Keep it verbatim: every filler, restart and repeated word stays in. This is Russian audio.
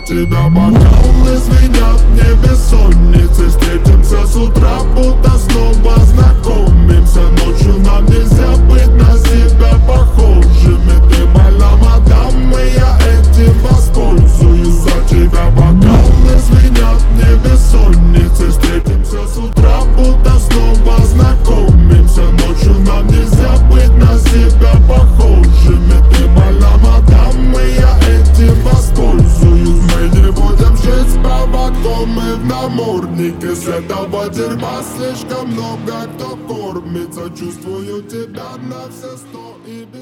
тебя бокалы звенят мне бессонницы. Встретимся с утра, будто снова знакомимся. Ночью нам нельзя быть на себя похожими. Ты моя мадам, и я этим воспользуюсь. За тебя бокалы звенят мне бессонницы. Встретимся с утра, будто снова знакомимся. Ночью нам нельзя быть на себя похожими. Ты моя мадам, и я этим воспользуюсь. Мы не будем жить с поводком и в наморднике. С этого дерьма слишком много кто кормится. Чувствую тебя на все сто и без